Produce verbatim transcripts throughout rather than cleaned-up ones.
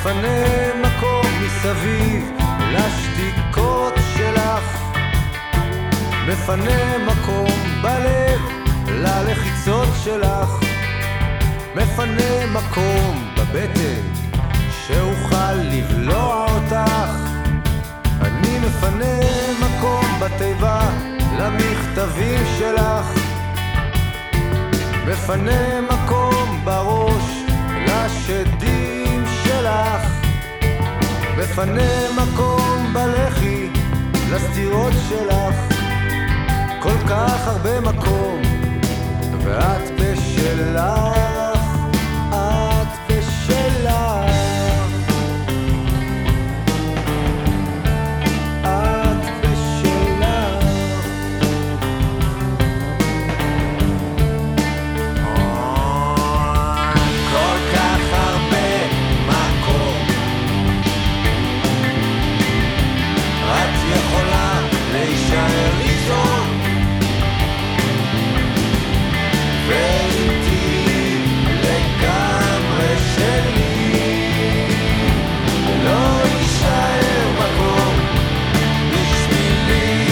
מפנה מקום מסביב לשתיקות שלך, מפנה מקום בלב ללחיצות שלך, מפנה מקום בבטן שאוכל לבלוע אותך. אני מפנה מקום בתיבה למכתבים שלך, מפנה מקום בראש לשדים שלך, מפנה מקום בלחי לסתירות שלך. כל כך הרבה מקום ואת בשלך, את בשלך, את בשלך. כל כך הרבה מקום את יכולה להישאר איתו ואיתי לגמרי שלי, לא יישאר מקום בשבילי.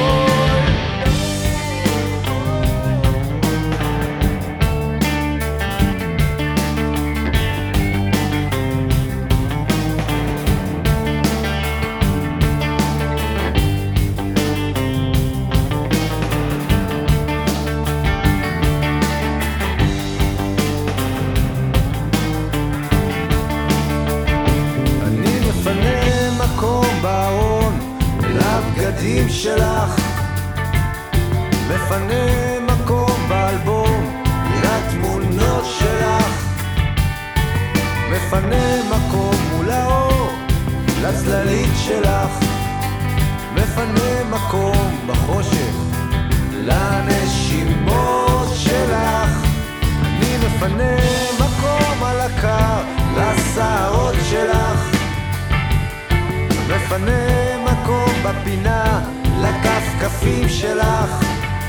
לבגדים שלך, מפנה מקום באלבום לתמונות שלך, מפנה מקום מול האור לצללית שלך, מפנה מקום בחושך לנשימות שלך. אני מפנה מקום על הקר לשערות שלך, מפנה מקום בפינה לכפכפים שלך,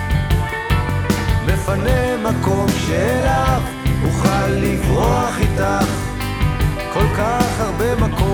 מפנה מקום שאליו אוכל לברוח איתך. כל כך הרבה מקום